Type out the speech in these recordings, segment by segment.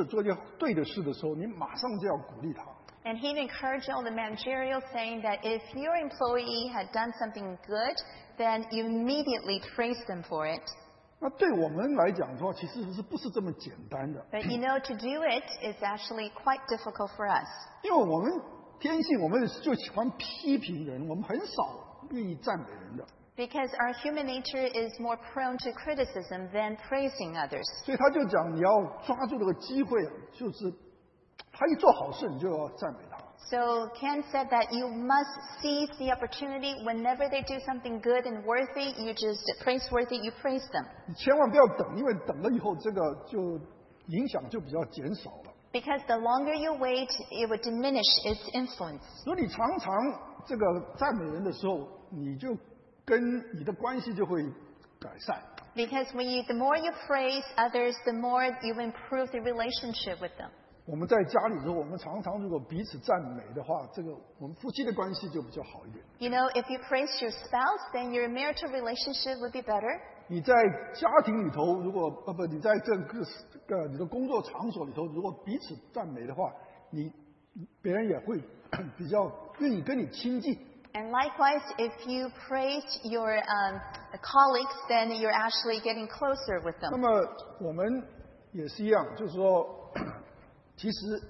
者做一件对的事的时候，你马上就要鼓励他。 And he encouraged all the managerial, saying that if your employee had done something good, then you immediately praise them for it. 那对我们来讲的话，其实是不是这么简单的？ But to do it is actually quite difficult for us. 因为我们天性，我们就喜欢批评人，我们很少愿意赞美人的。 Because our human nature is more prone to criticism than praising others. 所以他就讲，你要抓住这个机会，就是他一做好事，你就要赞美他。 So Ken said that you must seize the opportunity whenever they do something good and worthy. You just praiseworthy, you praise them. 你千万不要等，因为等了以后，这个就影响就比较减少了。 Because the longer you wait, it would diminish its influence. 所以你常常这个赞美人的时候，你就跟你的关系就会改善。 Because the more you praise others, the more you improve the relationship with them. 我们在家里的时候，我们常常如果彼此赞美的话，这个我们夫妻的关系就比较好一点。 If you praise your spouse, then your marital relationship would be better. 你在家庭里头，如果你在这个你的工作场所里头，如果彼此赞美的话，别人也会比较愿意跟你亲近。 And likewise, if you praise your colleagues, then you're actually getting closer with 那 them. 么我们也是一样，就是说，其实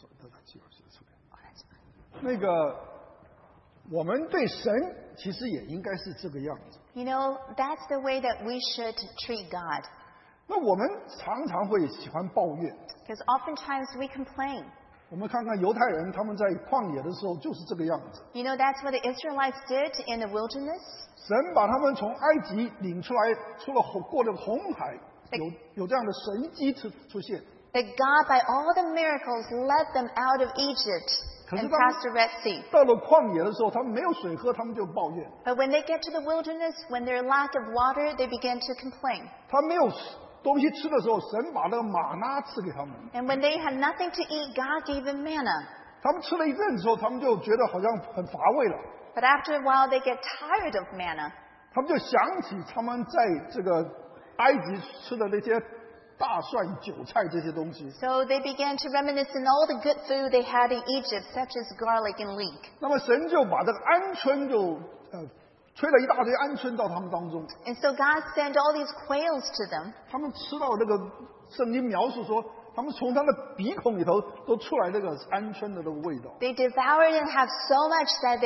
那个我们对神其实也应该是这个样子。 That's the way that we should treat God. 那我们常常会喜欢抱怨， Because oftentimes we complain. 我们看看犹太人他们在旷野的时候就是这个样子。 That's what the Israelites did in the wilderness. 神把他们从埃及领出来，过了红海，有这样的神迹出现。 That God, by all the miracles, led them out of Egypt and past the Red Sea. 到了旷野的时候，他们没有水喝，他们就抱怨。 But when they get to the wilderness, when they're lack of water, they begin to complain. 他没有东西吃的时候，神把那个玛纳赐给他们。 And when they had nothing to eat, God gave them manna. 他们吃了一阵之后，他们就觉得好像很乏味了。 But after a while, they get tired of manna. 他们就想起他们在这个埃及吃的那些大蒜、韭菜这些东西。 So they began to reminisce on all the good food they had in Egypt, such as garlic and leek. 那么神就把这个鹌鹑就吹了一大堆鹌鹑到他们当中。 And so God sent all these quails to them. 他们吃到那个圣经描述说，他们从他的鼻孔里头都出来那个鹌鹑的那个味道。 They devoured and have so much that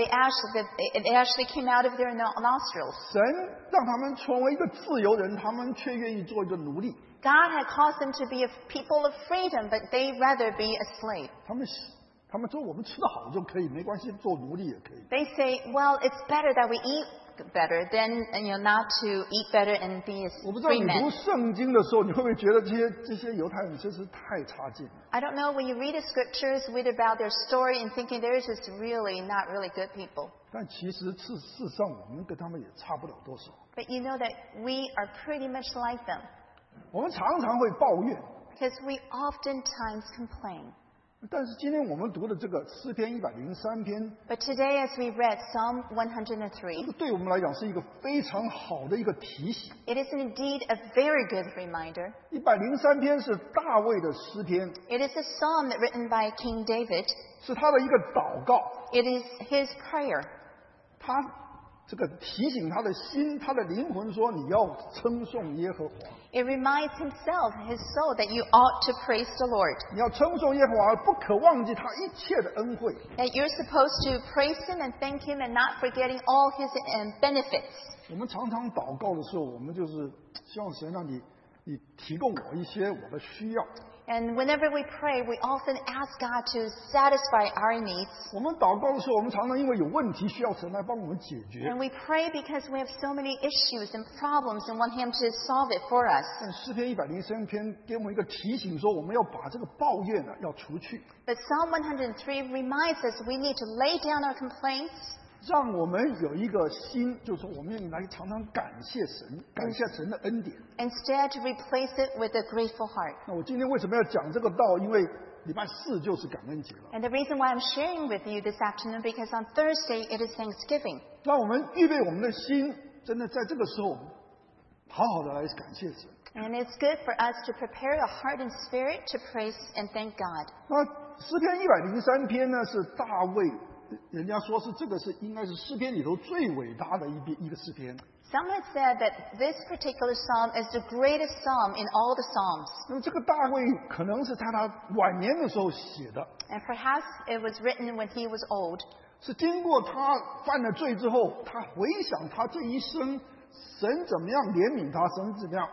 it actually came out of their nostrils. 神让他们成为一个自由人，他们却愿意做一个奴隶。 God had caused them to be a people of freedom, but they rather be a slave. 他们说我们吃得好就可以，没关系，做奴隶也可以。 They say, well, it's better that we eat better than not to eat better and be a 我不知道 free 你 man. 读圣经的时候，你会不会觉得这些犹太人真是太差劲了？ I don't know, when you read the scriptures, read about their story and thinking they're just really not really good people. 但其实事实上，我们跟他们也差不了多少。 But that we are pretty much like them. 我们常常会抱怨， Because we oftentimes complain. 但是今天我们读的这个诗篇103篇， But today, as we read Psalm 这 103, 个对我们来讲是一个非常好的一个提醒。 it is indeed a very good reminder. 103篇是大卫的诗篇， It is a psalm written by King David. 是他的一个祷告， It is his prayer. 他这个提醒他的心，他的灵魂说：“你要称颂耶和华， It reminds himself, his soul, that you ought to praise the Lord. 你要称颂耶和华，不可忘记他一切的恩惠。” That you're supposed to praise him and thank him and not forgetting all his benefits. 我们常常祷告的时候，我们就是希望神让你提供我一些我的需要。 And whenever we pray, we often ask God to satisfy our needs. 我们祷告的时候，我们常常因为有问题需要神来帮我们解决。 And we pray because we have so many issues and problems and want him to solve it for us. 但诗篇103篇给我们一个提醒，说我们要把这个抱怨要除去， But Psalm 103 reminds us we need to lay down our complaints 让我们有一个心，就是说我们愿意来常常感谢神，感谢神的恩典。 instead to replace it with a grateful heart. 那我今天为什么要讲这个道？因为礼拜4就是感恩节了。 And the reason why I'm sharing with you this afternoon, because on Thursday it is Thanksgiving. 让我们预备我们的心，真的在这个时候好好的来感谢神。 And it's good for us to prepare a heart and spirit to praise and thank God. 那诗篇103篇呢，是大卫，人家说是这个是应该是诗篇里头最伟大的一个诗篇。 Some have said that this particular psalm is the greatest psalm in all the psalms. 那么这个大卫可能是他晚年的时候写的， And perhaps it was written when he was old. 是经过他犯了罪之后，他回想他这一生，神怎么样怜悯他，神怎么样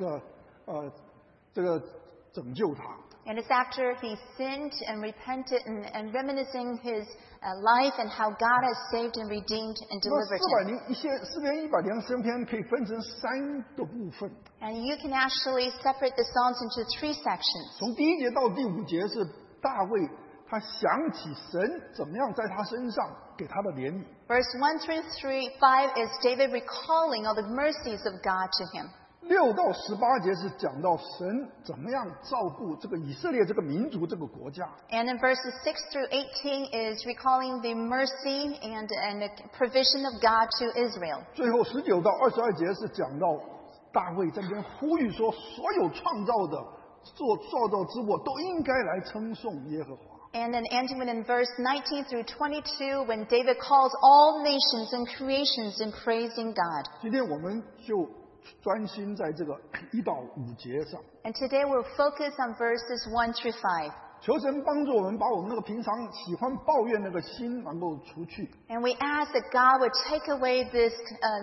这个拯救他。 And it's after he sinned and repented and reminiscing his life and how God has saved and redeemed and 那 delivered him. 诗篇103篇可以分成3个部分， And you can actually separate the Psalms into 3 sections. 从第1节到第5节是大卫他想起神怎么样在他身上给他的怜悯。 Verse 1 through 5 is David recalling all the mercies of God to him. 6到18节是讲到神怎么样照顾这个以色列这个民族这个国家。 And in verses 6 through 18 is recalling the mercy and the provision of God to Israel. 最后19到22节是讲到大卫在那边呼吁说，所有创造的创造之物都应该来称颂耶和华。 And then ending in verse 19 through 22 when David calls all nations and creations in praising God. 今天我们就专心在这个1到5节上， And today we'll focus on verses 1 through 5. 求神帮助我们把我们那个平常喜欢抱怨那个心能够除去， And we ask that God would take away this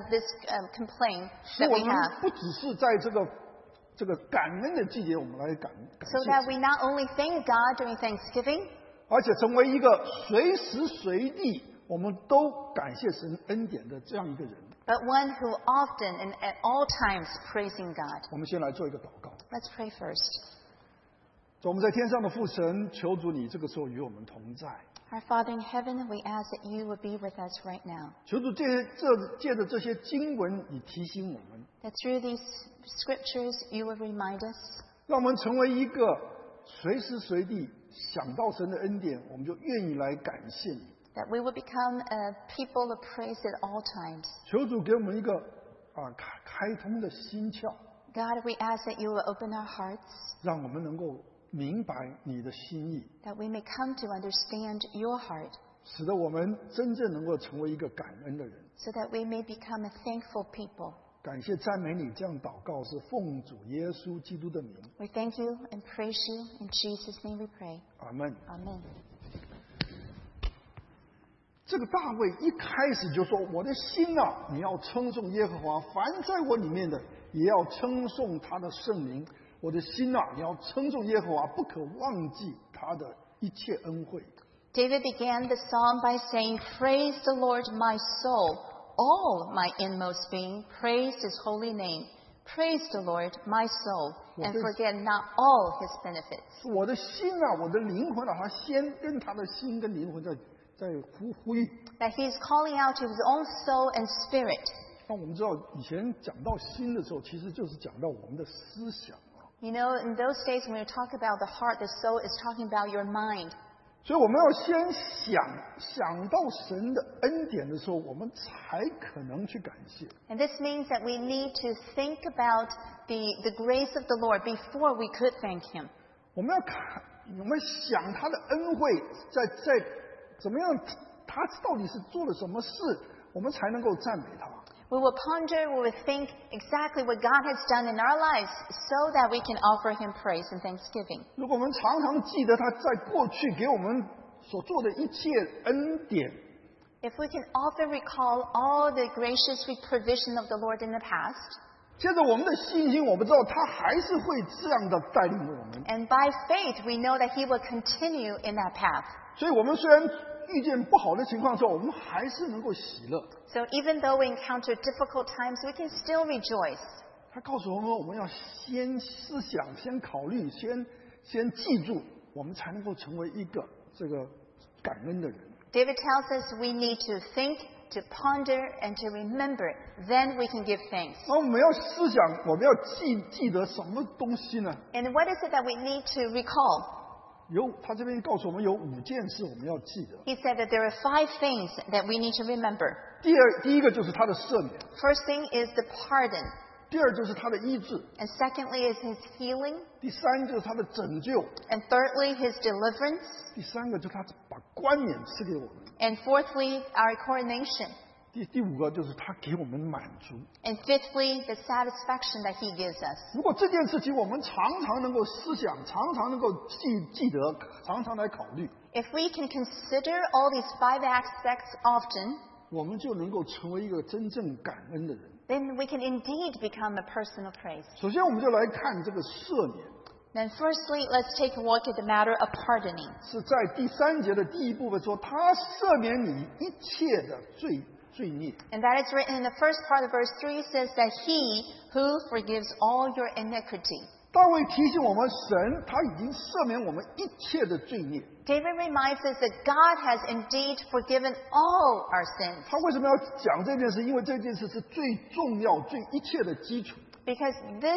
complaint 使 that 我 we 们 have, 不只是在这个感恩的季节，我们来感 so 谢 that 神， we not only thank God during Thanksgiving, 而且成为一个随时随地我们都感谢神恩典的这样一个人。 but one who often and at all times praising God. 我们先来做一个祷告。 Let's pray first. 我们在天上的父神，求主你这个时候与我们同在， Our Father in heaven, we ask that you would be with us right now, 求主借着这些经文，你提醒我们， that through these scriptures you would remind us, 让我们成为一个随时随地想到神的恩典，我们就愿意来感谢你。 that we would become a people of praise at all times. 求主给我们一个开通的心窍， God, we ask that you will open our hearts, 让我们能够明白你的心意， that we may come to understand your heart, 使得我们真正能够成为一个感恩的人。 so that we may become a thankful people. 感谢赞美你，这样祷告是奉主耶稣基督的名， We thank you and praise you. In Jesus' name we pray. 阿门。 Amen. 这个大卫一开始就说：“我的心啊，你要称颂耶和华；凡在我里面的，也要称颂他的圣名。我的心啊，你要称颂耶和华，不可忘记他的一切恩惠。” David began the psalm by saying, "Praise the Lord, my soul. All my inmost being, praise his holy name. Praise the Lord, my soul, and forget not all his benefits." 我的心啊，我的灵魂啊，他先跟他的心跟灵魂在呼吁。 That he is calling out to his own soul and spirit. 那我们知道，以前讲到心的时候，其实就是讲到我们的思想啊。 You know, in those days when we talk about the heart, the soul is talking about your mind. 所以我们要先想到神的恩典的时候，我们才可能去感谢。 And this means that we need to think about the grace of the Lord before we could thank him. 我们想他的恩惠，在怎么样，他到底是做了什么事，我们才能够赞美他。 We will ponder, we will think exactly what God has done in our lives so that we can offer him praise and thanksgiving. 如果我们常常记得他在过去给我们所做的一切恩典， If we can often recall all the gracious provision of the Lord in the past, 接着我们的信心，我们知道他还是会这样的带领我们。 and by faith we know that he will continue in that path. 所以我们虽然遇见不好的情况的时候，我们还是能够喜乐。 So even though we encounter difficult times, we can still rejoice. 他告诉我们，我们要先思想、先考虑、先记住，我们才能够成为一个这个感恩的人。 David tells us we need to think, to ponder, and to remember. Then we can give thanks. 那我们要思想，我们要记得什么东西呢？ And what is it that we need to recall? 他这边告诉我们有5件事我们要记得。 He said that there are 5 things that we need to remember. 第一个就是他的赦免， First thing is the pardon. 第二就是他的医治， And secondly is his healing. 第三就是他的拯救， And thirdly, his deliverance. 第三个就是他把冠冕赐给我们， And fourthly, our coronation. 第五个就是他给我们满足。 And fifthly, the satisfaction that he gives us. 如果这件事情我们常常能够思想，常常能够记得，常常来考虑， If we can consider all these 5 aspects often, 我们就能够成为一个真正感恩的人。 then we can indeed become a person of praise. 首先，我们就来看这个赦免， Then firstly, let's take a look at the matter of pardoning. 是在第3节的第一部分说，他赦免你一切的罪孽。 And that is written in the first part of verse 3 says that he who forgives all your iniquity. 大卫提醒我们，神他已经赦免我们一切的罪孽。 David reminds us that God has indeed forgiven all our sins. 他为什么要讲这件事？因为这件事是最重要、最一切的基础。 Because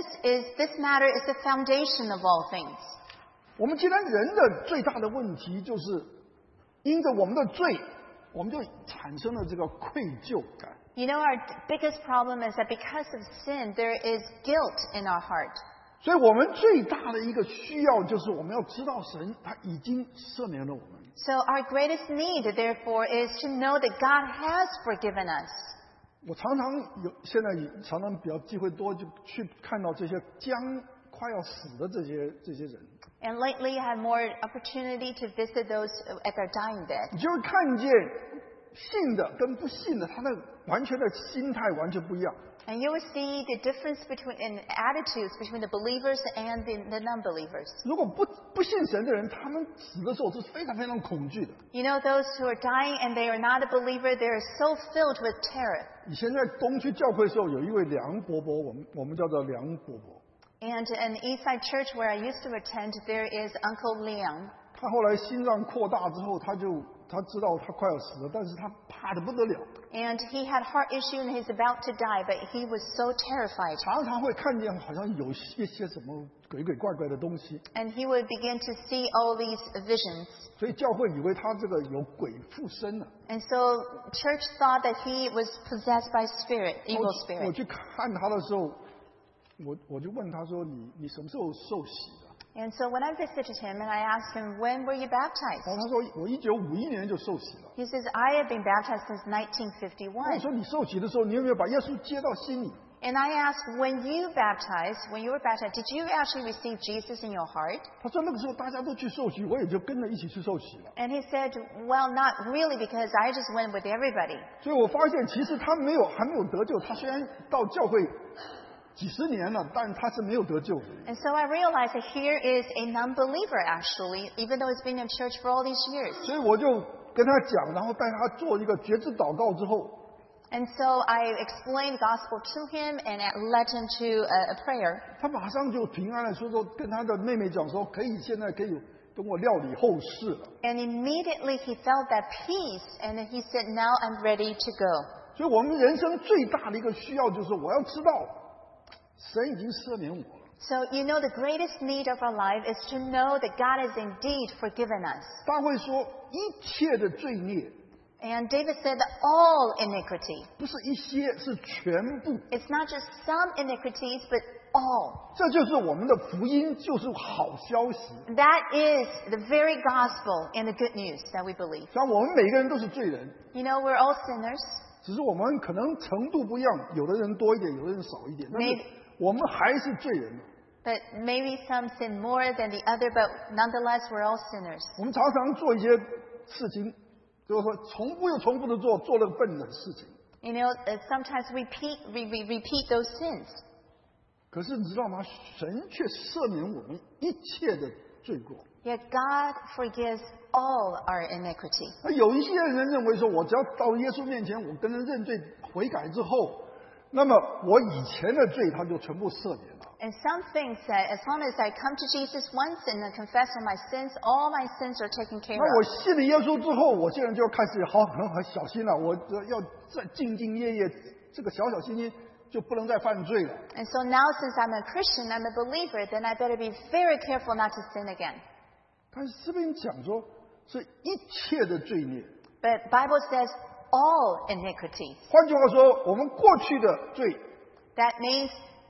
this matter is the foundation of all things. 我们既然人的最大的问题就是，因着我们的罪，我们就产生了这个愧疚感。 You know, our biggest problem is that because of sin, there is guilt in our heart. 所以我们最大的一个需要就是我们要知道神他已经赦免了我们。 So our greatest need, therefore, is to know that God has forgiven us. 我现在常常比较机会多，就去看到这些快要死的这些人， And lately, I have more opportunity to visit those at their dying bed. 你就会看见信的跟不信的，他的完全的心态完全不一样。 And you will see the difference in attitudes between the believers and the non-believers. 如果不信神的人，他们死的时候是非常非常恐惧的。 You know, those who are dying and they are not a believer, they are so filled with terror. 以前在东区教会的时候，有一位梁伯伯，我们叫做梁伯伯。 And in Eastside Church, where I used to attend, there is Uncle Liang. 他后来心脏扩大之后，他知道他快要死了，但是他怕得不得了。 And he had heart issue and he's about to die, but he was so terrified. 常常会看见好像有一些什么鬼怪的东西， And he would begin to see all these visions. 所以教会以为他这个有鬼附身了。 And so church thought that he was possessed by evil 我 spirit. 去看他的时候，我就问他说：“你什么时候受洗的？” And so when I visited him and I asked him, when were you baptized? 然后他说：“我1951年就受洗了。” He says, I have been baptized since 我 1951. 说：“你受洗的时候，你有没有把耶稣接到心里 And I asked, when you were baptized, did you actually receive Jesus in your heart? 他说：“那个时候大家都去受洗，我也就跟着一起去受洗了。 And he said, well, not really, because I just went with everybody. ” 所以我发现，其实他还没有得救。他虽然到教会几十年了，但他是没有得救的。 And so I realized that here is a non-believer, actually, even though he's been in church for all these years. 所以我就跟他讲，然后带他做一个觉知祷告之后， And so I explained the gospel to him and led him to a prayer. 他马上就平安了，说跟他的妹妹讲说，现在可以跟我料理后事了。 And immediately he felt that peace, and he said, now I'm ready to go. 所以我们人生最大的一个需要就是我要知道，神已经赦免我了。 So you know the greatest need of our life is to know that God has indeed forgiven us. 大卫说，一切的罪孽 And David said that all iniquity. 不是一些，是全部。 It's not just some iniquities, but all. 这就是我们的福音，就是好消息。 That is the very gospel and the good news that we believe. 像我们每个人都是罪人， You know, we're all sinners. 只是我们可能程度不一样，有的人多一点，有的人少一点，但是 Maybe- 我们还是罪人。 But maybe some sin more than the other, but nonetheless, we're all sinners. 我们常常做一些事情，就是说重复又重复的做了个笨的事情。 You know, sometimes we repeat those sins. 可是你知道吗？神却赦免我们一切的罪过。 Yet God forgives all our iniquity. 那有一些人认为说，我只要到耶稣面前，我跟人认罪悔改之后，那么我以前的罪他就全部赦免了。 And some think that as long as I come to Jesus once and I confess all my sins, all my sins are taken care 那我 of. 信了耶稣之后，我现在就要开始很小心了，我要再兢兢业业，这个小心心就不能再犯罪了。 And so now since I'm a Christian, I'm a believer, then I better be very careful not to sin again. 但是这边讲说，是一切的罪孽。 But Bible says all iniquities. 换句话说，我们过去的罪， That means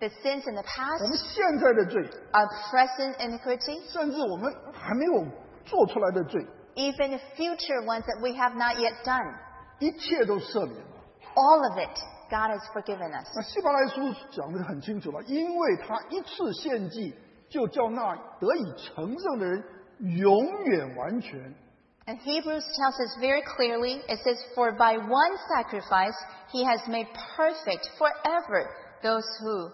the sins in the 我们 past, 现在的罪， our present iniquity, 甚至我们还没有做出来的罪， even future ones that we have not yet done. 一切都赦免了。 All of it, God has forgiven us. 那希伯来书讲得很清楚了，因为他一次献祭，就叫那得以成圣的人永远完全。 And Hebrews tells us very clearly, it says, For by one sacrifice he has made perfect forever those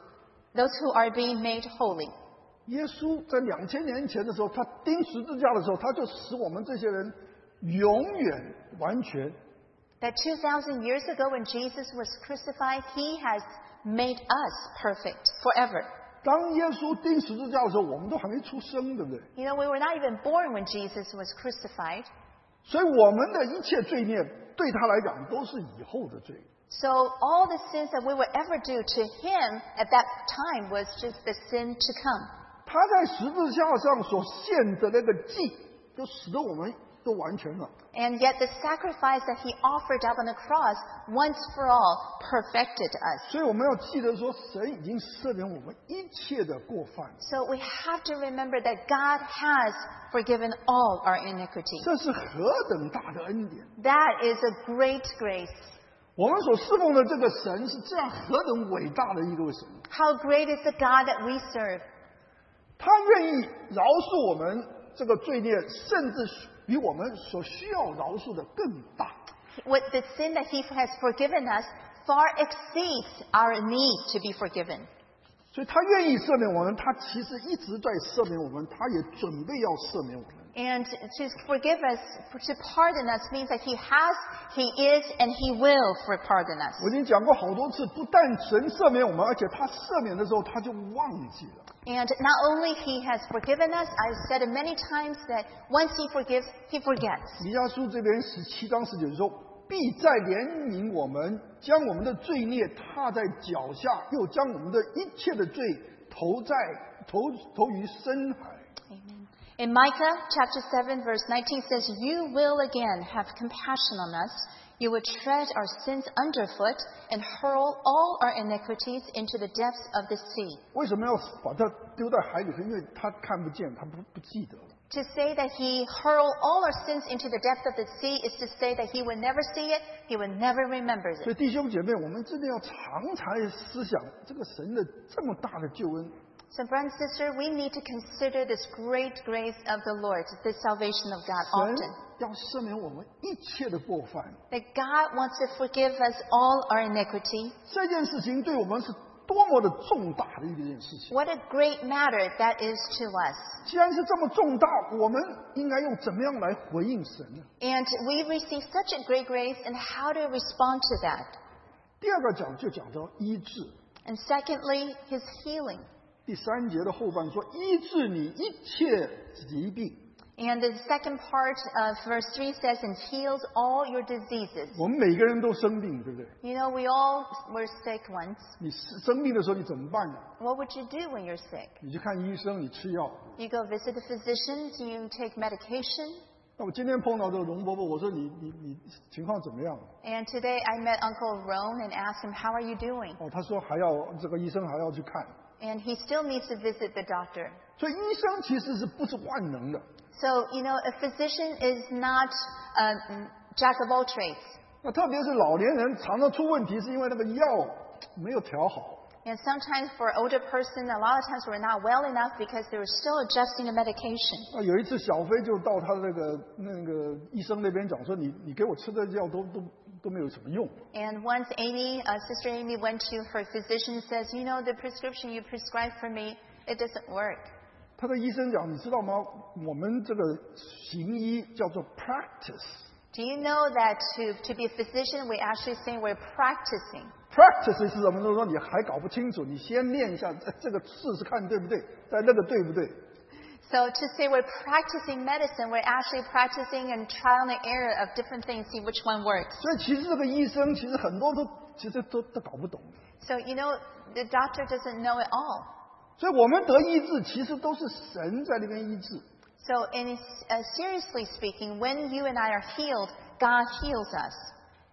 who are being made holy. 耶稣在2000年前的时候，他钉十字架的时候，他就使我们这些人永远完全。 That 2,000 years ago when Jesus was crucified, he has made us perfect forever. 当耶稣钉十字架的时候，我们都还没出生，对不对？ You know, we were not even born when Jesus was crucified. 所以我们的一切罪孽对他来讲都是以后的罪。 So all the sins that we would ever do to him at that time was just the sin to come. 他在十字架上所献的那个祭，就使得我们都完全了。 And yet the sacrifice that he offered up on the cross once for all perfected us. 所以我们要记得说，神已经赦免我们一切的过犯， So we have to remember that God has forgiven all our iniquity. 这是何等大的恩典！ That is a great grace. 我们所侍奉的这个神是这样何等伟大的一个神， How great is the God that we serve. 他愿意饶恕我们这个罪孽，甚至比我们所需要饶恕的更大。 What the sin that he has forgiven us far exceeds our need to be forgiven. 所以他愿意赦免我们，他其实一直在赦免我们，他也准备要赦免我们。 And to forgive us, to pardon us, means that he has, he is, and he will pardon us. 我已经讲过好多次，不但神赦免我们，而且他赦免的时候他就忘记了。 And not only he has forgiven us, I've said it many times that once he forgives, he forgets. 弥迦书这边17章19节说，必再怜悯我们，将我们的罪孽踏在脚下，又将我们的一切的罪投于深海。 Amen. In Micah chapter 7 verse 19 says, You will again have compassion on us. You will tread our sins underfoot and hurl all our iniquities into the depths of the sea. 为什么要把它丢在海里？因为他看不见，他不记得了。 To say that he hurled all our sins into the depths of the sea is to say that he would never see it, he would never remember 所以 it. 弟兄姐妹，我们真的要常常思想这个神的这么大的救恩。 So, brother and sister, we need to consider this great grace of the Lord, the salvation of God 神 often. 要赦免我们一切的过犯， That God wants to forgive us all our iniquity. 这件事情对我们是多么的重大的一件事情。 What a great matter that is to us. 既然是这么重大，我们应该用怎么样来回应神呢？ And we receive such a great grace, and how to respond to that? 第二个就讲到医治。 And secondly, his healing. 第3节的后半说，医治你一切疾病。 And the second part of verse 3 says, and heals all your diseases. 我们每个人都生病，对不对？ You know, we all were sick once. 你生病的时候你怎么办呢？ What would you do when you're sick? 你去看医生，你吃药。 You go visit the physicians, you take medication. 那我今天碰到这个荣伯伯，我说你情况怎么样？ And today I met Uncle Roan and asked him, how are you doing? 哦，他说还要这个医生还要去看。 And he still needs to visit the doctor. 所以医生其实是不是万能的？ So, you know, a physician is not a jack of all trades. 那特别是老年人常常出问题，是因为那个药没有调好。 And sometimes for an older person, a lot of times we're not well enough because they were still adjusting the medication. 那有一次小飞就到他那个医生那边讲说，你给我吃的药都没有什么用。 And once Sister Amy went to her physician and says, you know, the prescription you prescribed for me, it doesn't work. 他的医生讲，你知道吗？我们这个行医叫做 practice。 Do you know that to be a physician, we actually say we're practicing? practice 是什么？就是说你还搞不清楚，你先练一下，这个试试看对不对，在那个对不对？ So to say we're practicing medicine, we're actually practicing and trial and error of different things, see which one works. 所以其实这个医生其实很多都搞不懂。 So, you know, the doctor doesn't know it all. 所以我们得医治，其实都是神在那边医治。 So, seriously speaking, when you and I are healed, God heals us.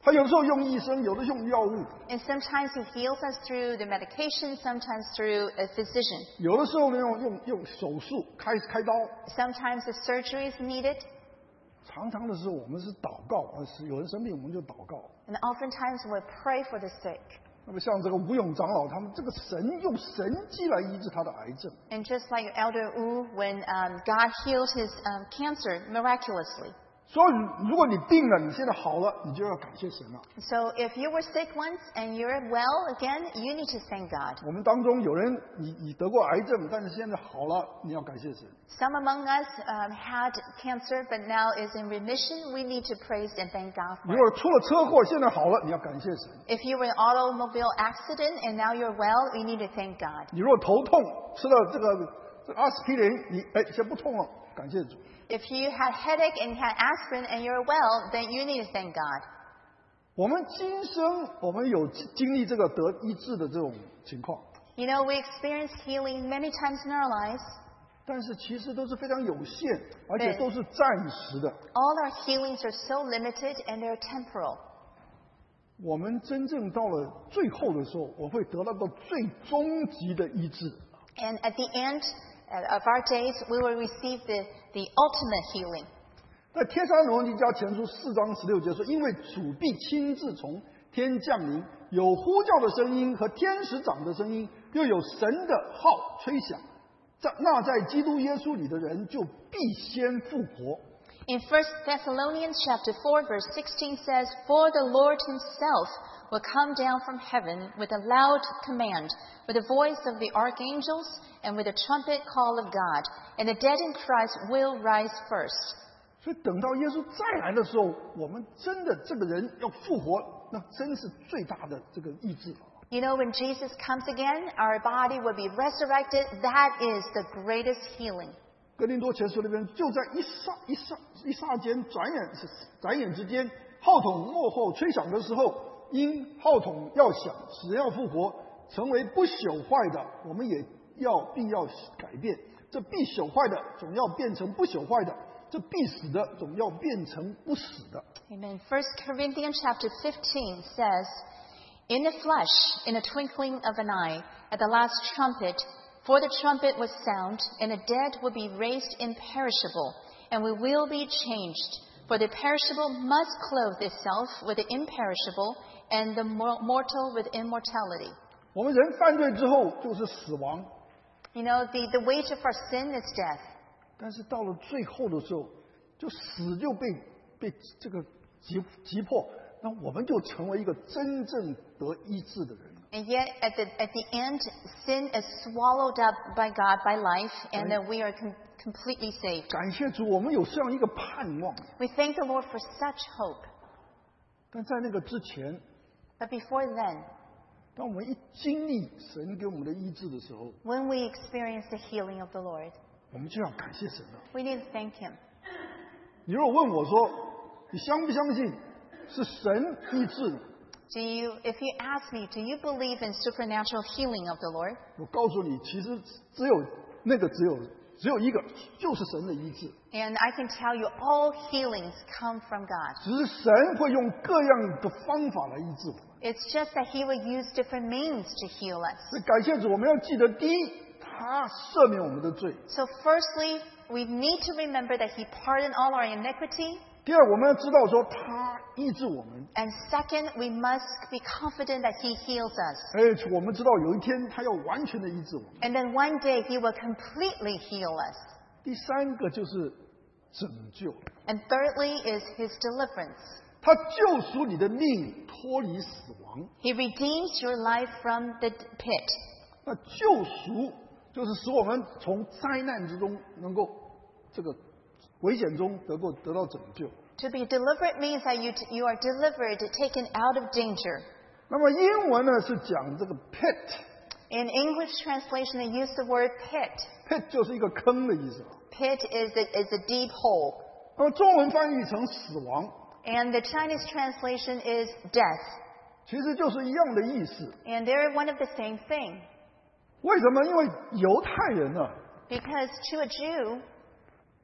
他有时候用医生，有的用药物， And sometimes He heals us through the medication, sometimes through a physician. 有的时候呢用手术开刀。 Sometimes a surgery is needed. 常常的时候我们是祷告，有人生病我们就祷告。 And oftentimes we pray for the sick. 那么像这个吴勇长老，他们这个用神迹来医治他的癌症。 And just like Elder Wu, when God healed his cancer miraculously. 所以如果你病了，你现在好了，你就要感谢神了。 So if you were sick once and you're well again, you need to thank God. 我们当中有人你得过癌症，但是现在好了，你要感谢神。 Some among us had cancer but now is in remission. We need to praise and thank God 如 for 果 it. 出了车祸，现在好了，你要感谢神。 If you were in an automobile accident and now you're well, you need to thank God. 你如果头痛，吃了这个阿司匹林，你现在不痛了，感谢主。 If you had headache and you had aspirin and you're well, then you need to thank God. 我们今生我们有经历这个得医治的这种情况， You know, we experience healing many times in our lives. 但是其实都是非常有限，而且都是暂时的。 All our healings are so limited and they're temporal. 我们真正到了最后的时候，我会得到个最终极的医治。 And at the end of our days, we will receive the ultimate healing. 在帖撒罗尼迦前书4章16节说：“因为主必亲自从天降临，有呼叫的声音和天使长的声音，又有神的号吹响。那在基督耶稣里的人就必先复活。” In 1 Thessalonians chapter 4, verse 16 says, For the Lord himself will come down from heaven with a loud command, with the voice of the archangels, and with the trumpet call of God, and the dead in Christ will rise first. 所以等到耶稣再来的时候，我们真的这个人要复活，那真是最大的这个医治。 You know, when Jesus comes again, our body will be resurrected. That is the greatest healing. 哥林多前书里边，就在一霎间，转眼之间，号筒末后吹响的时候，因号筒要响，死人要复活，成为不朽坏的，我们也必要改变。这必朽坏的，总要变成不朽坏的；这必死的，总要变成不死的。 Amen. 1 Corinthians chapter 15 says, In the flesh, in a twinkling of an eye, at the last trumpet, for the trumpet will sound, and the dead will be raised imperishable, and we will be changed. For the perishable must clothe itself with the imperishable, and the mortal with immortality. 我们人犯罪之后就是死亡， You know, the wage of our sin is death. 但是到了最后的时候，死就被这个击破，那我们就成为一个真正得医治的人。 And yet, at the end, sin is swallowed up by God, by life, and then we are completely saved. 感谢主，我们有这样一个盼望。 We thank the Lord for such hope. 但在那个之前， But before then, 当我们一经历神给我们的医治的时候， when we experience the healing of the Lord, 我们就要感谢神了。 we need to thank Him. 你如果问我说，你相不相信是神医治你？ If you ask me, do you believe in supernatural healing of the Lord? 我告诉你，其实只有一个，就是神的医治。 And I can tell you, all healings come from God. 只是神会用各样的方法来医治我们。 It's just that He will use different means to heal us. 所以感谢主，我们要记得，第一，他赦免我们的罪； So firstly, we need to remember that He pardoned all our iniquity. 第二，我们要知道说他医治我们； And second, we must be confident that He heals us. 而且我们知道有一天他要完全的医治我们。 And then one day He will completely heal us. 第三个就是拯救， And thirdly is His deliverance. 他救赎你的命脱离死亡。 He redeems your life from the pit. 那救赎就是使我们从灾难之中能够这个危险中得到拯救。 To be delivered means that you are delivered, taken out of danger. 那么英文呢是讲这个 pit， In English translation, they use the word pit. pit 就是一个坑的意思。 Pit is a deep hole. 那么中文翻译成死亡， And the Chinese translation is death. 其实就是一样的意思。 And they're one of the same thing. 为什么？因为犹太人呢， Because to a Jew,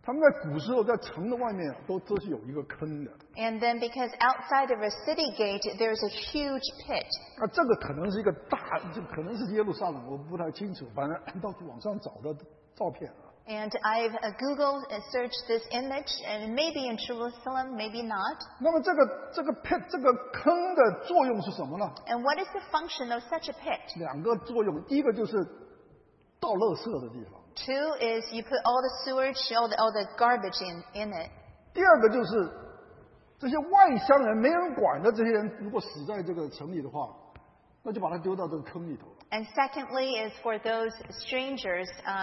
他们在古时候在城的外面都是有一个坑的。 And then because outside of a city gate, there's a huge pit. 这个可能是一个这可能是耶路撒冷，我不太清楚，反正到网上找的照片啊。 And I've Googled and searched this image, and maybe in Jerusalem, maybe not. 那么这个 pit 这个坑的作用是什么呢？ And what is the function of such a pit? 两个作用，第一个就是倒垃圾的地方。 Two is you put all the sewage, all the garbage in it. 第二个就是这些外乡人没人管的这些人，如果死在这个城里的话，那就把他丢到这个坑里头。 And secondly is for those strangers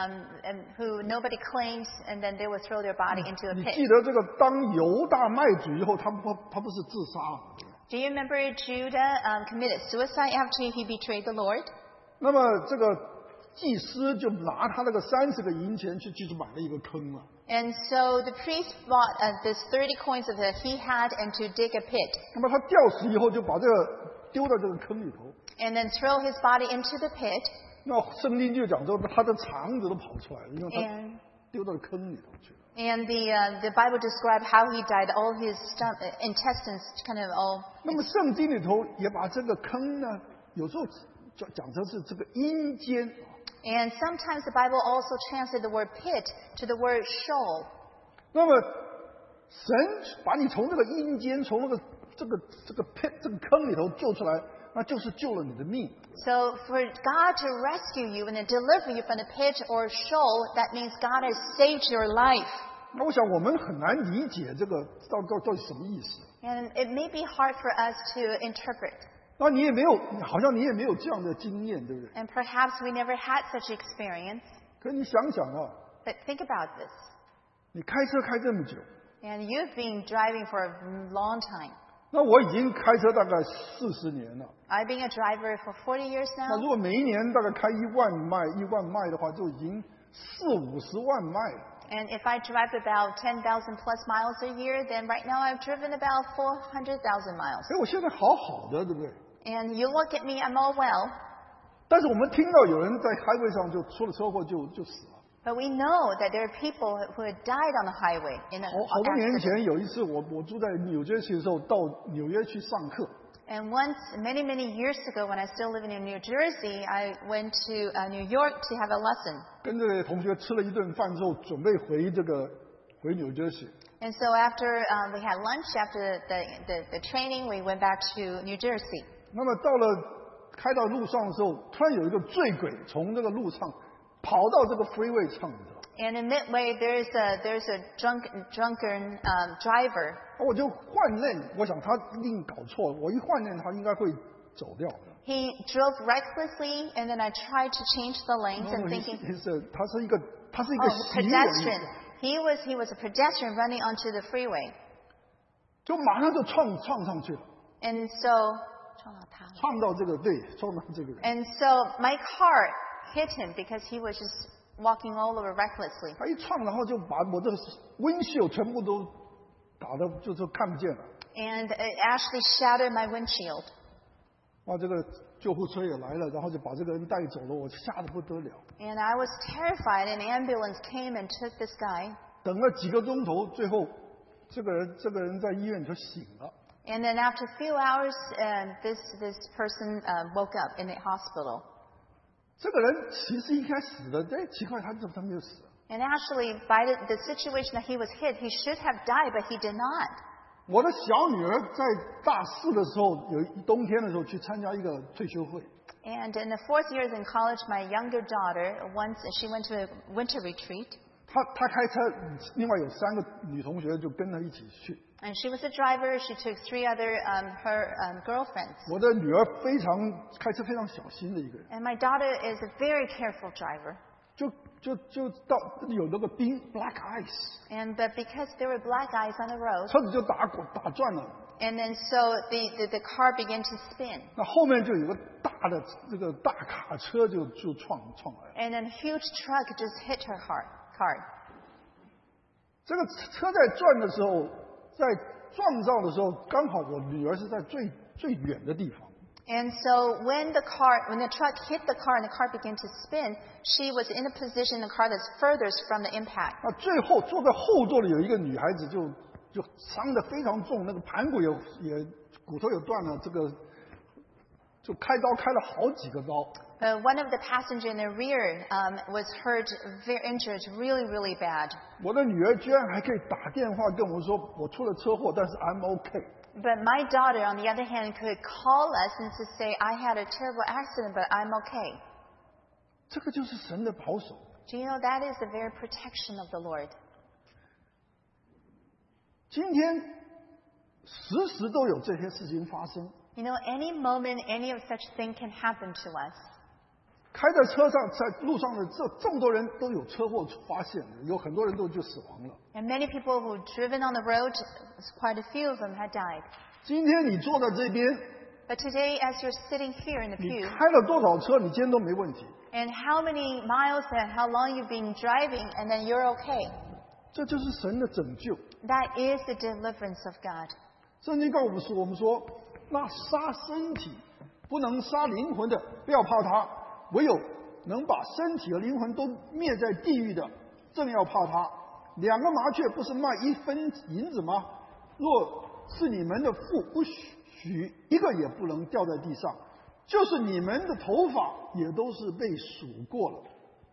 who nobody claims, and then they will throw their body into a 你 pit. 记得这个当犹大卖主以后，他不是自杀了？ Do you remember Judah committed suicide after he betrayed the Lord? 那么这个祭司就拿他那个30个银钱去买了一个坑了。 And so the priest bought this 30 coins of that he had and to dig a pit. 那么他吊死以后，就把这个丢到这个坑里头。 And then throw his body into the pit. 那圣经就讲说，他的肠子都跑出来了，因为他 And 丢到坑里头去了。 And the Bible described how he died, all his intestines kind of all. 那么圣经里头也把这个坑呢，有时候讲成是这个阴间。 And sometimes the Bible also translates the word pit to the word Sheol. 那么神把你从这个阴间，从那个这个 pit 这个坑里头救出来，那就是救了你的命。 So for God to rescue you and then deliver you from the pit or Sheol, that means God has saved your life. 那我想我们很难理解这个到底什么意思。 And it may be hard for us to interpret. 那你也没有，好像你也没有这样的经验，对不对？ And perhaps we never had such experience. 可你想想啊， But think about this. 你开车开这么久， And you've been driving for a long time. 那我已经开车大概40年了。 I've been a driver for 40 years 那 now. 如果每一年大概开1万迈的话，就已经40-50万迈了。 And if I drive about 10,000 plus miles a year, then right now I've driven about 400,000 miles. 我现在好好的，对不对？ And you look at me, I'm all well. 但是我们听到有人在highway上就出了车祸就死了。 But we know that there are people who had died on the highway in a 好多年 accident. 前有一次我住在纽约市的时候，到纽约去上课。 And once, many years ago, when I still living in New Jersey, I went to New York to have a lesson. 跟这个同学吃了一顿饭之后，准备回纽约市。 And so after we had lunch, after the training, we went back to New Jersey. 那么开到路上的时候，突然有一个醉鬼从这个路上跑到这个 freeway 上里头。 And in midway, there's a drunken driver. 我就换lane，我想他一定搞错，我一换lane他应该会走掉的。 He drove recklessly, and then I tried to change the lanes and thinking, 他是一个 pedestrian. He was a pedestrian running onto the freeway. 就马上就撞上去了。 And so, 撞到这个人。 And so my car hit him because he was just walking all over recklessly. 他一撞，然后就把我这个 windshield 全部都打得就看不见了。 And it actually shattered my windshield. 这个救护车也来了，然后就把这个人带走了，我吓得不得了。 And I was terrified. An ambulance came and took this guy. 等了几个钟头，最后这个人在医院就醒了。 And then after a few hours, this person woke up in the hospital. 这个人其实应该死的，奇怪，他怎么没有死？ And actually, by the situation that he was hit, he should have died, but he did not. 我的小女儿在大4的时候，冬天的时候去参加一个退休会。 And in the 4th years in college, my younger daughter, once she went to a winter retreat. 她开车，另外有3个女同学就跟她一起去。 And she was a driver. She took 3 other her girlfriends. 我的女儿开车非常小心的一个人。 And my daughter is a very careful driver. 就到有那个冰 black ice， And but because there were black eyes on the road, 车子就打转了。 and then so the car began to spin. 那后面就有个大卡车就撞来了。 And then a huge truck just hit her car. 这个车在转的时候，在撞到的时候，刚好我女儿是在最远的地方。 And so when the truck hit the car and the car began to spin, she was in a position in the car that's furthest from the impact. 那最后坐在后座的有一个女孩子就伤得非常重，那个盘骨也骨头也断了，这个就开刀开了好几个刀。 One of the passengers in the rear was injured really, really bad. 我的女儿居然还可以打电话跟我说，我出了车祸，但是 I'm okay。 But my daughter, on the other hand, could call us and to say, I had a terrible accident, but I'm okay. 这个就是神的保守。 Do you know that is the very protection of the Lord? 今天时时都有这些事情发生。 You know, any moment, any of such thing can happen to us. 开在车上，在路上的这么多人都有车祸发现的，有很多人都就死亡了。 And many people who driven on the road, quite a few of them had died. 今天你坐在这边， But today, as you're sitting here in the 你 pew, 开了多少车，你今天都没问题。 and how many miles and how long you've been driving, and then you're okay. 这就是神的拯救。 That is the deliverance of God. 圣经告诉我们说，那杀身体不能杀灵魂的，不要怕他；唯有能把身体和灵魂都灭在地狱的，正要怕他。2个麻雀不是卖1分银子吗？若是你们的父不许一个也不能掉在地上，就是你们的头发也都是被数过了。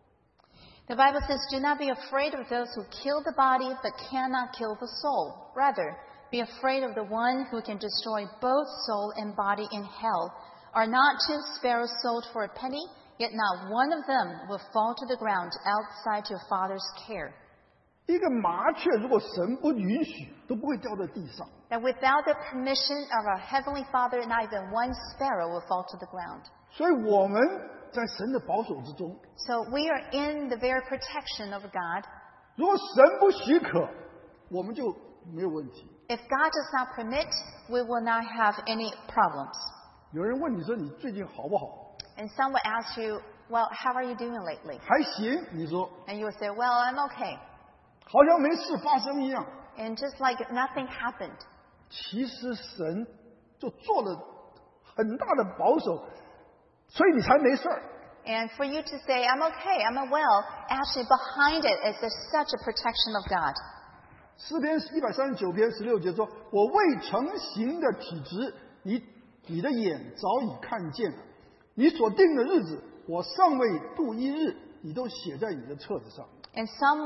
The Bible says, do not be afraid of those who kill the body but cannot kill the soul. Rather, be afraid of the one who can destroy both soul and body in hell. Are not 2 sparrows sold for a penny? Yet not one of them will fall to the ground outside your Father's care. 一个麻雀如果神不允许，都不会掉在地上。 That without the permission of our Heavenly Father, not even 1 sparrow will fall to the ground. 所以我们在神的保守之中。 So we are in the very protection of God. 如果神不许可，我们就没有问题。 If God does not permit, we will not have any problems. 有人问你说你最近好不好？ And some will ask you, well, how are you doing lately? 还行，你说 And you will say, well, I'm okay. 好像没事发生一样。 And just like nothing happened. 其实神就做了很大的保守，所以你才没事儿。 And for you to say, I'm okay, I'm well, actually behind it is there's such a protection of God. 诗篇139篇16节说：“我未成形的体质，你的眼早已看见了；你所定的日子，我尚未度一日，你都写在你的册子上。” And Psalm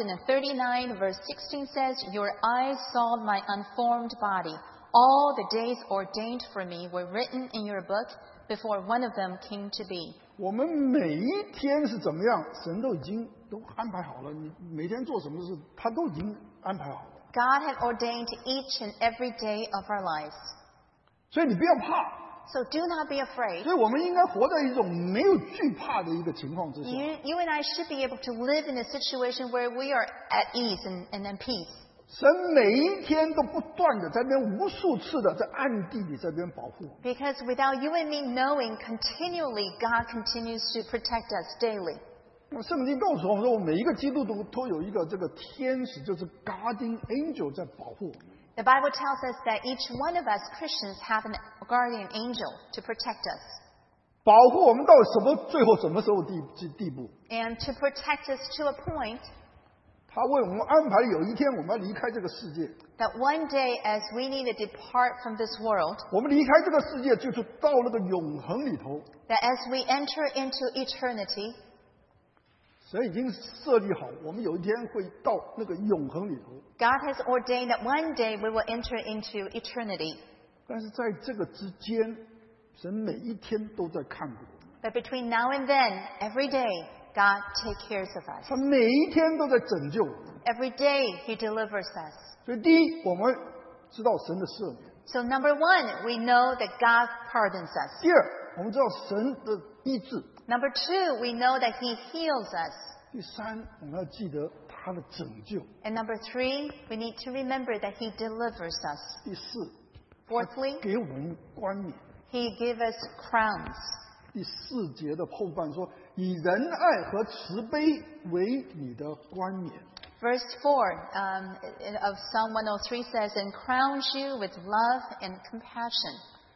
139 verse 16 says, Your eyes saw my unformed body. All the days ordained for me were written in your book before one of them came to be. 我们每一天是怎么样，神都已经安排好了。你每天做什么事，他都已经安排好了。 God had ordained each and every day of our lives. 所以你不要怕。 So do not be afraid. 所以我们应该活在一种没有惧怕的一个情况之下。 You and I should be able to live in a situation where we are at ease and in peace. 神每一天都不断的在那边无数次的在暗地里在那边保护我。 Because without you and me knowing, continually God continues to protect us daily. 那么圣经告诉我们说，每一个基督徒都有一个这个天使，就是 guardian angel 在保护我们。 The Bible tells us that each one of us Christians have a guardian angel to protect us. 保护我们到最后什么时候地步？ And to protect us to a point 他为我们安排有一天我们要离开这个世界， that one day as we need to depart from this world, 我们离开这个世界就是到那个永恒里头。 that as we enter into eternity, 神已经设立好，我们有一天会到那个永恒里头。 God has ordained that one day we will enter into eternity. 但是在这个之间，神每一天都在看顾我们， But between now and then, every day, God takes care of us. 他每一天都在拯救我们。 Every day, He delivers us. 所以，第一，我们知道神的赦免； So number one, we know that God pardons us. 第二，我们知道神的医治； Number two, we know that He heals us. 第三，我们要记得他的拯救； And number three, we need to remember that He delivers us. 第四， Fourthly, 给我们冠冕。 He gives us crowns. 第4节的后半说：“以仁爱和慈悲为你的冠冕。” Verse 4 of Psalm 103 says, And crowns you with love and compassion.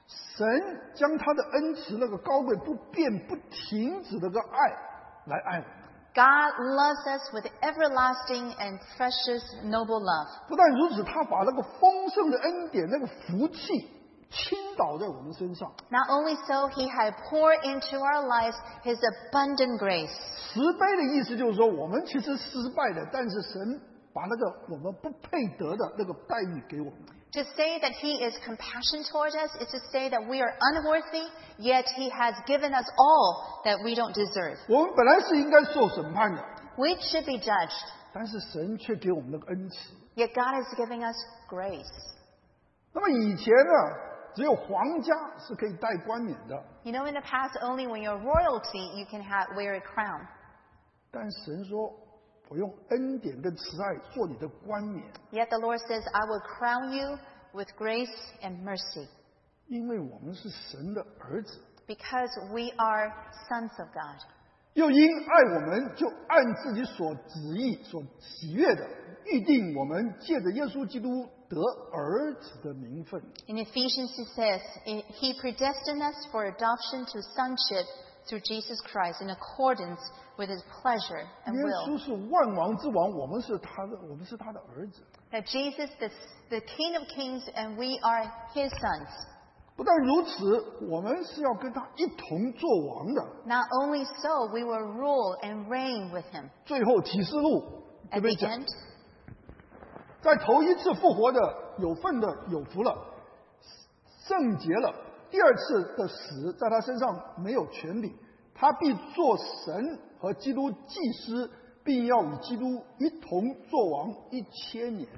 神将他的恩慈那个高贵不变不停止的个爱来爱我们。 God loves us with everlasting and precious noble love. 不但如此，他把那个丰盛的恩典、那个福气倾倒在我们身上。 Not only so, He had poured into our lives His abundant grace. 慈悲的意思就是说，我们其实失败的，但是神把那个我们不配得的那个待遇给我们。 To say that He is compassionate toward us is to say that we are unworthy, yet He has given us all that we don't deserve. 我们本来是应该受审判的， We should be judged, 但是神却给我们那个恩慈。 yet God is giving us grace. 那么以前呢，只有皇家是可以戴冠冕的， You know, in the past, only when you're royalty, you can wear a crown. 但神说，我用恩典跟慈爱做你的冠冕， Yet the Lord says, I will crown you with grace and mercy, 因为我们是神的儿子。 because we are sons of God. 又因爱我们，就按自己所旨意、所喜悦的，预定我们借着耶稣基督得儿子的名分。 In Ephesians it says, He predestined us for adoption to sonship through Jesus Christ in accordance with His pleasure 耶 and will. 稣是万王之王，我们是他的儿子。 That Jesus, the King of Kings, and we are His sons. 不但如此，我们是要跟他一同作王的。 Not only so, we will rule and reign with Him. 最后启示录这 At 边 the 讲， end, 在头一次复活的有份的有福了，圣洁了。第二次的死在他身上没有权柄，他必做神和基督祭司，并要与基督一同作王1000年。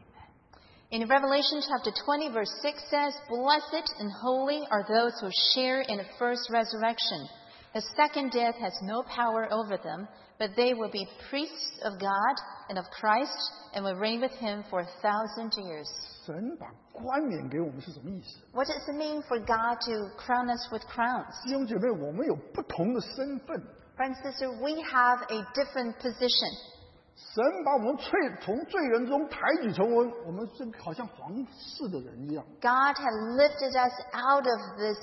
in Revelation chapter 20, verse 6 says, Blessed and holy are those who share in the first resurrection. The second death has no power over them, but they will be priests of God and of Christ and will reign with Him for 1,000 years. 神把冠冕给我们是什么意思？ What does it mean for God to crown us with crowns? 弟兄姐妹，我们有不同的身份， Friends and sisters, we have a different position. 神把我们从罪人中抬举成为我们这好像皇室的人一样。 God had lifted us out of this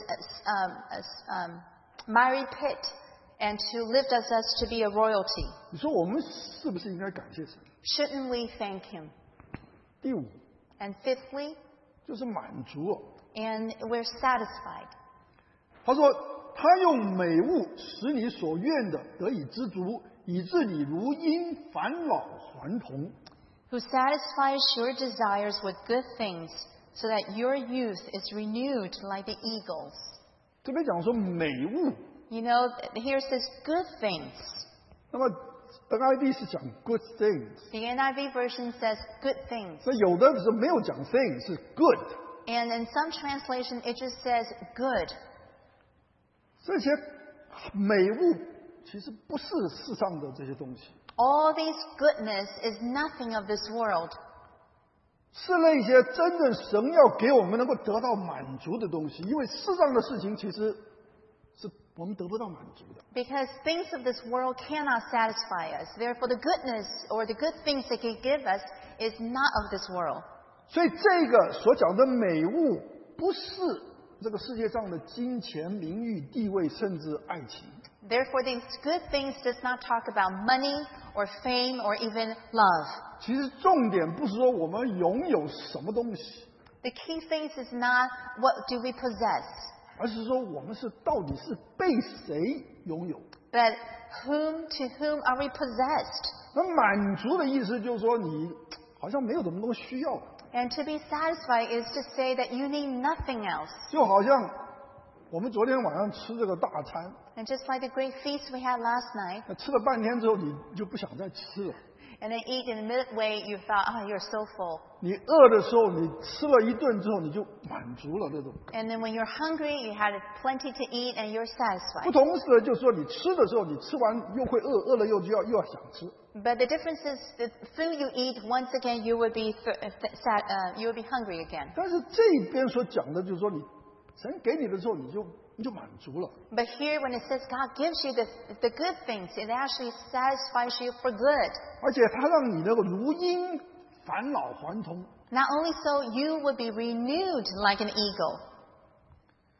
miry pit and to lift us to be a royalty. 你说我们是不是应该感谢神？ Shouldn't we thank Him? 第五 And fifthly, 就是满足哦。 and we're satisfied. 他说他用美物使你所愿的得以知足，以致你如鹰返老还童。 Who satisfies your desires with good things, so that your youth is renewed like the eagles. 这边讲说美物， You know, here it says good things. 那么 NIV 是讲 good things， The NIV version says good things. 那有的是没有讲 thing， 是 good。 And in some translation, it just says good. 这些美物其实不是世上的这些东西， All these goodness is nothing of this world. 是那些真正神要给我们能够得到满足的东西。因为世上的事情其实是我们得不到满足的。 Because things of this world cannot satisfy us. Therefore, the goodness or the good things that He give us is not of this world. 所以这个所讲的美物，不是这个世界上的金钱、名誉、地位，甚至爱情。 Therefore, these good things does not talk about money or fame or even love. 其实重点不是说我们拥有什么东西， The key things is not what do we possess, 而是说我们是到底是被谁拥有。 but to whom are we possessed? 那满足的意思就是说，你好像没有什么东西需要， And to be satisfied is to say that you need nothing else. 就好像我们昨天晚上吃这个大餐， And just like the great feast we had last night, 那吃了半天之后，你就不想再吃了。 and then eat in the midway, you thought, oh, you're so full. 你饿的时候，你吃了一顿之后，你就满足了那种感 And then when you're hungry, you had plenty to eat and you're 觉。 satisfied. 不同时呢，就是说你吃的时候，你吃完又会饿，饿了又要想吃。 But the difference is the food you eat, once again, you will be hungry again. 但是这边所讲的就是说，你神给你的时候，你就满足了。 But here, when it says God gives you the good things, it actually satisfies you for good. 而且他让你能够如鹰返老还童。 Not only so, you will be renewed like an eagle.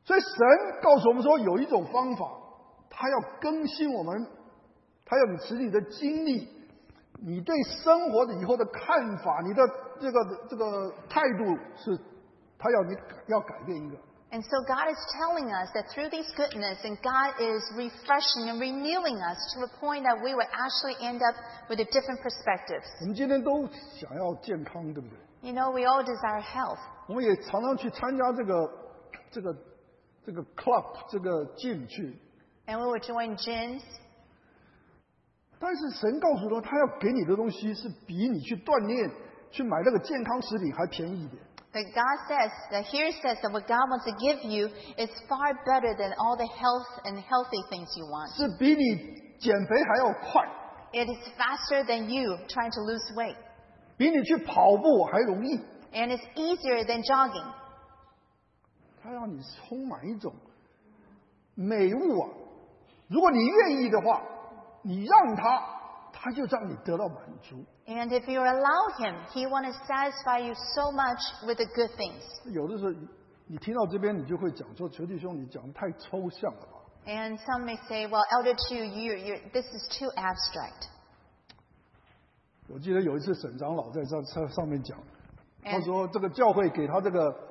所以神告诉我们说，有一种方法，他要更新我们，他要使你的经历，你对生活的以后的看法，你的这个态度是，他要你要改变一个。 And so God is telling us that through these goodness, and God is refreshing and renewing us to a point that we will actually end up with a different perspective. 我们今天都想要健康，对不对？ You know, we all desire health. 我们也常常去参加这个 club 这个 gym 去， And we will join gyms. 但是神告诉说，他要给你的东西是比你去锻炼、去买那个健康食品还便宜一点。 But God says, that here says that what God wants to give you is far better than all the health and healthy things you want. 是比你减肥还要快， It is faster than you trying to lose weight. 比你去跑步还容易。 And it's easier than jogging. 他让你充满一种美物啊！如果你愿意的话，你让他就让你得到满足。 And if you allow Him, He wants to satisfy you so much with the good things. 有的时候你听到这边，你就会讲说：“求弟兄，你讲得太抽象了吧？” And some may say, well, Elder Chu, this is too abstract. 我记得有一次沈长老在上面讲，他说这个教会给他这个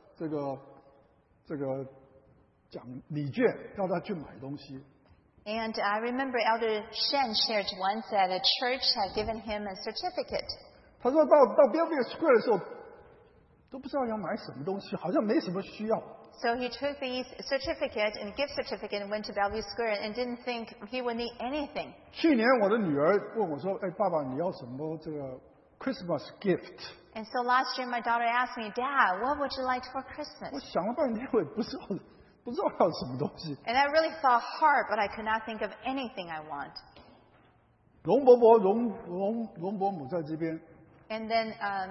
奖礼券，让他去买东西。 And I remember Elder Shen shared once that a church had given him a certificate. 他说到 Bellevue Square 的时候，都不知道要买什么东西，好像没什么需要。 So he took the certificate and gift certificate and went to Bellevue Square and didn't think he would need anything. 去年我的女儿问我说：“哎，爸爸，你要什么这个 Christmas gift？” And so last year my daughter asked me, Dad, what would you like for 我 Christmas? 想了半天，我也不知道要什么东西。 And I really thought hard, but I could not think of anything I want. 容伯伯、容伯母在这边。 And then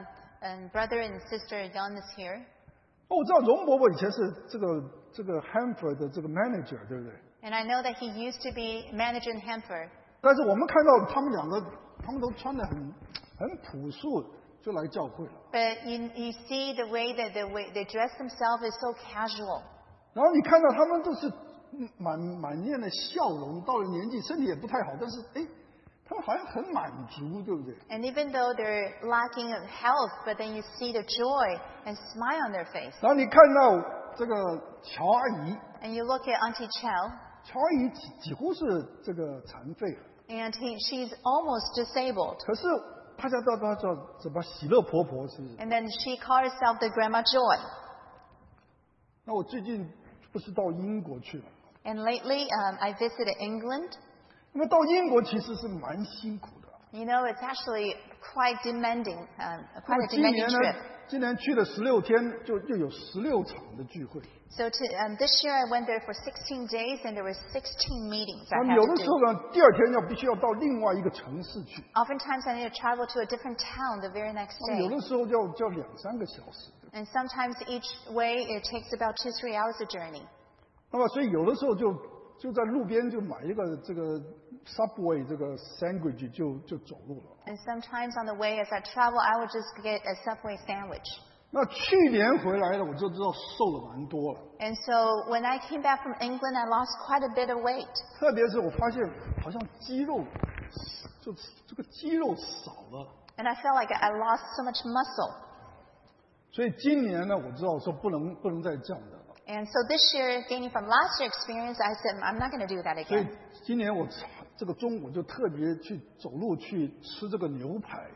and brother and sister Young is here. 我知道容伯伯以前是这个 Hanford 的这个 manager， 对不对？ And I know that he used to be manager in Hanford. 但是我们看到他们两个，他们都穿得很朴素，就来教会了。 But you see the way they dress themselves is so casual. 然后你看到他们都是满面的笑容，到了年纪身体也不太好，但是他们好像很满足，对不对？ And even though they're lacking of health, but then you see the joy and smile on their face. 然后你看到这个乔阿姨， And you look at Auntie Chell, 乔阿姨几乎是这个残废了， and she's almost disabled. 可是大家都叫什么喜乐婆婆，是不是？ And then she called herself the Grandma Joy. 那我最近不是到英国去了， And lately, I visited England. 那么到英国其实是蛮辛苦的。 You know, it's actually quite demanding, 那 quite 么 a 今年 demanding 呢 trip.， 今年去了16天，就有16场的聚会。 So this year I went there for 16 days, and there were 16 meetings 那 I 么 had 有 to 的时候 do. 呢，第二天必须要到另外一个城市去， Oftentimes I need to travel to a different town the very next 那么有 day. 的时候就要2-3个小时。 And sometimes each way it takes about 2-3 hours of journey. 那么所以有的时候就在路边就买一个这个 Subway 这个 sandwich 就走路了。 And sometimes on the way as I travel, I would just get a Subway sandwich. 那去年回来了，我就知道瘦了蛮多了。 And so when I came back from England, I lost quite a bit of weight. 特别是我发现好像肌肉，就这个肌肉少了。 And I felt like I lost so much muscle. 所以今年呢，我知道说不能再这样的了。 And so this year, gaining from last year's experience, I said, I'm not going to do that 所以 again. 今年我这个中午就特别去走路去吃这个牛排。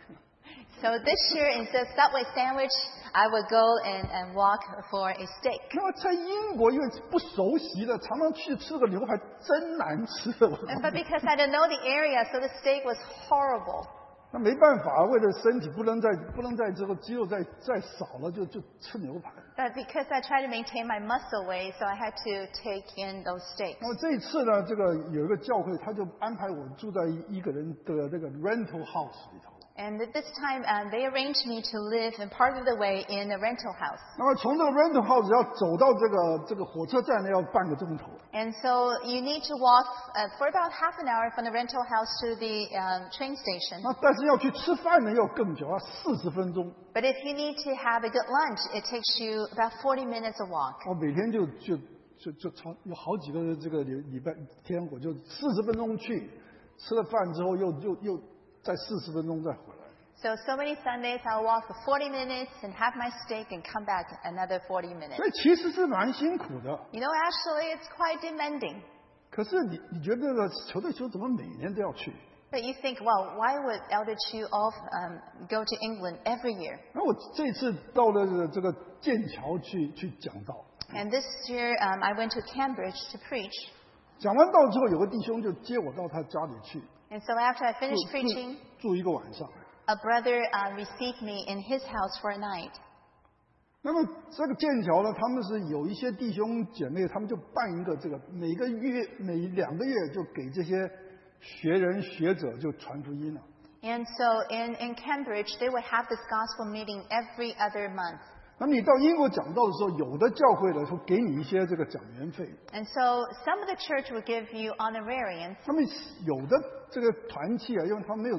So this year, instead of Subway sandwich, I would go and walk for a steak. 那么在英国因为不熟悉的，常常去吃个牛排真难吃。 But because I didn't know the area, so the steak was horrible. 那没办法，为了身体不能再这个肌肉再少了，就吃牛排。 But because I tried to maintain my muscle weight, so I had to take in those steaks. 那么这一次呢，这个有一个教会，他就安排我住在一个人的这个 rental house 里头。 And at this time, they arranged me to live in part of the way in a rental house. 那么从这个 rental house 要走到这个火车站呢，要半个钟头。 And so you need to walk for about half an hour from the rental house to the train station. 那但是要去吃饭呢，要更久，要40分钟。 But if you need to have a good lunch, it takes you about 40 minutes of walk. 我每天就有好几个这个礼拜天，我就40分钟去，吃了饭之后又再40分钟再回来。 So many Sundays I'll walk for 40 minutes and have my steak and come back another 40 minutes. 所以其实是蛮辛苦的。 You know, actually, it's quite demanding. 可是你觉得这个球队怎么每年都要去？ But you think, well, why would Elder Chu go to England every year? 然后我这次到了这个剑桥去讲道。 And this year, I went to Cambridge to preach. 讲完道之后，有个弟兄就接我到他家里去。 And so after I finished preaching, 住一个晚上。 a brother received me in his house for a night. 那么这个剑桥呢，他们是有一些弟兄姐妹，他们就办一个这个每2个月就给这些学人学者就传福音了。 And so in Cambridge, they would have this gospel meeting every other month. 那么你到英国讲道的时候，有的教会呢会给你一些这个讲员费。 And so some of the church would give you honorariums. 他们有的这个团契啊，因为他们没有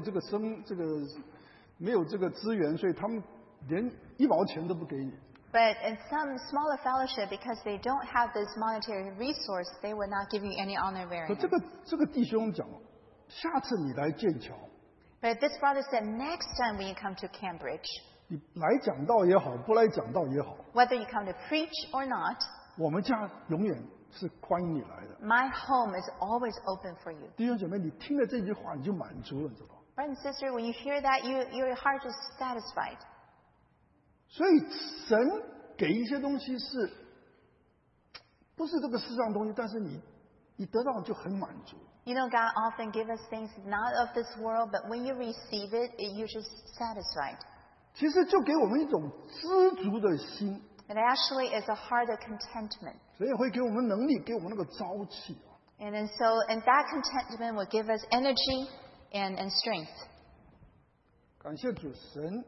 这个资源，所以他们连1毛钱都不给你。 But in some smaller fellowship, because they don't have this monetary resource, they would not give you any 可 honorarium. 这个弟兄讲，下次你来剑桥， But this brother said, next time when you come to Cambridge, 你来讲道也好，不来讲道也好， whether you come to preach or not, 我们家永远是欢迎你来的。 my home is always open for you. 弟兄姐妹，你听了这句话，你就满足了，你知道吗？ Brother and sister, when you hear that, your heart is satisfied. 所以神给一些东西是，不是这个世上的东西，但是你得到就很满足。 You know, God often gives us things not of this world, but when you receive it, you're just satisfied. 其实就给我们一种知足的心， It actually is a heart of contentment. 所以会给我们能力，给我们那个朝气。 And that contentment will give us energy and strength. 感谢主神，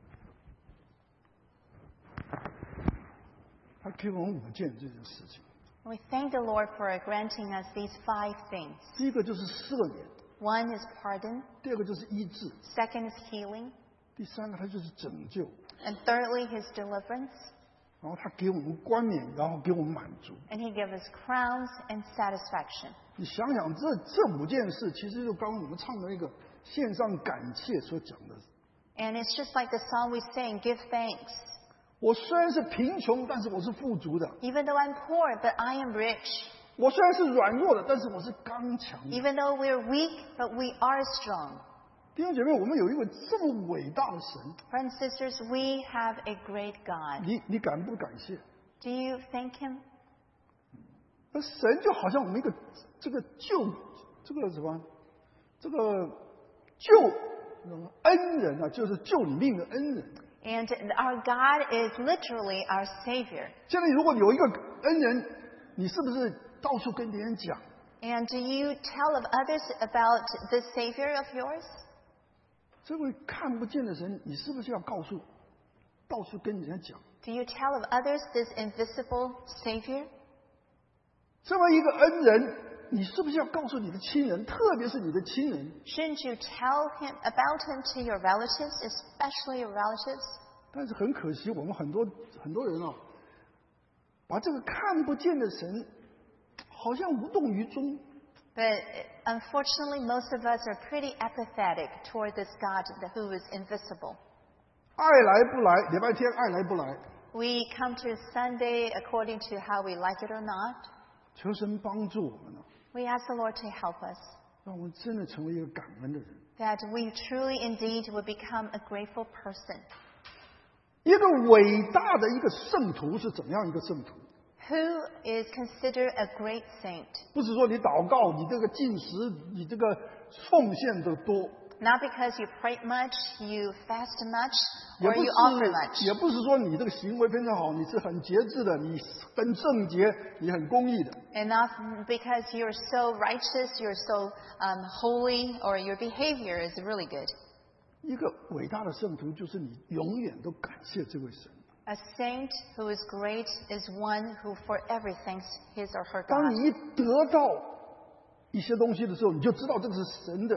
他给我们5件这件事情。 We thank the Lord for granting us these 5 things. 第一个就是赦免， One is pardon. 第二个就是医治， Second is healing. 第三个他就是拯救， And thirdly, His deliverance. 然后他给我们冠冕，然后给我们满足。 And He gives us crowns and satisfaction. 你想想，这5件事，其实就刚刚我们唱的那个献上感谢所讲的。 And it's just like the song we sing, give thanks. 我虽然是贫穷，但是我是富足的； Even though I'm poor, but I am rich. 我虽然是软弱的，但是我是刚强的。 Even though we're weak, but we are strong. 弟兄姐妹，我们有一位这么伟大的神， Friends and sisters, we have a great God. 你感不感谢？ Do you thank Him? 那神就好像我们一个这个救恩人啊，就是救你命的恩人。 And our God is literally our Savior. 现在如果有一个恩人，你是不是到处跟别人讲？ And do you tell of others about this Savior of yours? 这位看不见的神，你是不是要到处跟人家讲？ Do you tell of others this invisible Savior? 这么一个恩人，你是不是要告诉你的亲人，特别是你的亲人？ Shouldn't you tell about Him to your relatives, especially your relatives? 但是很可惜，我们很多人啊，把这个看不见的神，好像无动于衷。 But unfortunately, most of us are pretty apathetic toward this God who is invisible. 爱来不来，礼拜天爱来不来， We come to Sunday according to how we like it or not. 求神帮助我们啊， We ask the Lord to help us, 让我们真的成为一个感恩的人。 that we truly indeed will become a grateful person. 一个伟大的一个圣徒是怎样一个圣徒？ Who is considered a great saint? 不是说你祷告，你这个进食，你这个奉献的多， Not because you pray much, you fast much, 也 or 不 you offer 是 much. 也不是说你这个行为非常好，你是很节制的，你很圣洁，你很公义的。 And not because you're so righteous, you're so holy, or your behavior is really good. 一个伟大的圣徒，就是你永远都感谢这位神。 A saint who is great is one who forever thanks his or her 当 God. 你一得到一些东西的时候，你就知道这个是神的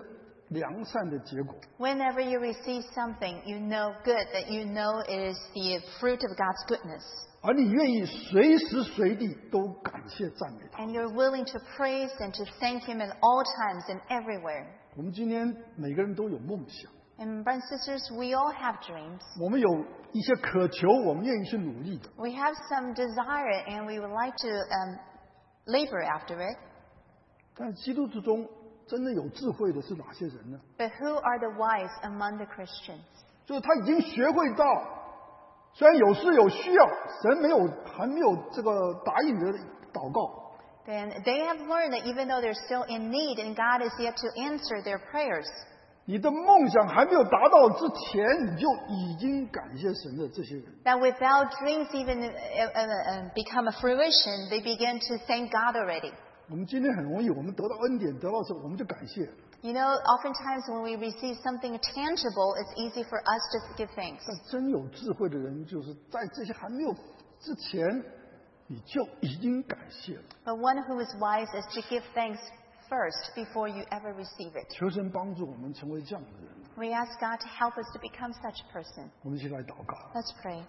良善的结果。 Whenever you receive something, you know good, that you know it is the fruit of God's goodness. 而你愿意随时随地都感谢赞美他。 And you're willing to praise and to thank Him at all times and everywhere. 我们今天每个人都有梦想， And brothers and sisters, we all have dreams. 我们有一些渴求，我们愿意去努力的。 We have some desire and we would like to labor after it. 但基督徒中真的有智慧的是哪些人呢？ But who are the wise among the Christians? 就是他已经学会到，虽然有事有需要，神还没有这个答应你的祷告， Then they have learned that even though they're still in need and God is yet to answer their prayers, 你的梦想还没有达到之前，你就已经感谢神的这些人。 that without dreams even become a fruition, they begin to thank God already. 我们今天很容易，我们得到恩典，得到之后我们就感谢。 You know, oftentimes when we receive something tangible, it's easy for us to give thanks. 但真有智慧的人，就是在这些还没有之前，你就已经感谢了。 But one who is wise is to give thanks first before you ever receive it. 求神帮助我们成为这样的人。 We ask God to help us to become such a person. 我们一起来祷告。 Let's pray.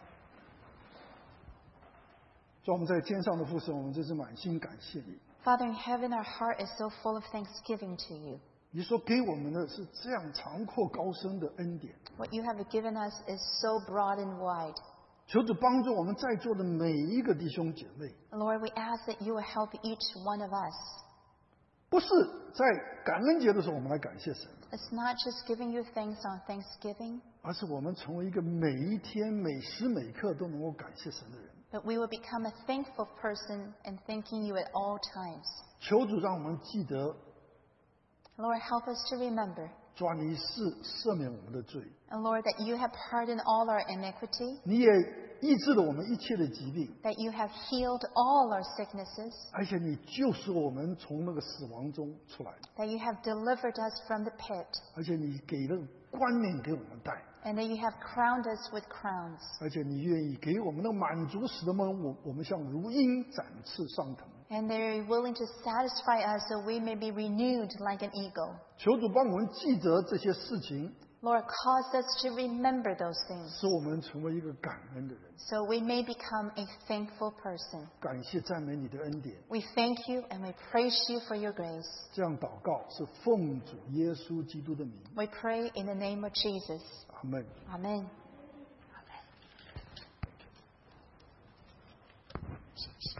主，我们在天上的父神，我们真是满心感谢你。 Father in heaven, our heart is so full of thanksgiving to you. 你所给我们的是这样长阔高深的恩典， What you have given us is so broad and wide. 求主帮助我们在座的每一个弟兄姐妹， Lord, we ask that you will help each one of us. 不是在感恩节的时候我们来感谢神， It's not just giving you thanks on Thanksgiving, 而是我们成为一个每一天每时每刻都能够感谢神的人。 but we will become a thankful person and thanking you at all times. 求主让我们记得， Lord, help us to remember, 主啊，你是赦免我们的罪， and Lord, that you have pardoned all our iniquity, 你也医治了我们一切的疾病， that you have healed all our sicknesses, 而且你救赎我们从那个死亡中出来， that you have delivered us from the pit, 而且你给了冠冕给我们戴， and that you have crowned us with crowns, 而且你愿意给我们那满足使得我们像如鹰展翅上腾。 and they are willing to satisfy us so we may be renewed like an eagle. 求主帮我们记得这些事情， Lord, cause us to remember those things 使我们成为一个感恩的人。 so we may become a thankful person. 感谢赞美你的恩典， We thank you and we praise you for your grace. 这样祷告是奉主耶稣基督的名。 We pray in the name of Jesus. 阿门。 Amen. 谢谢。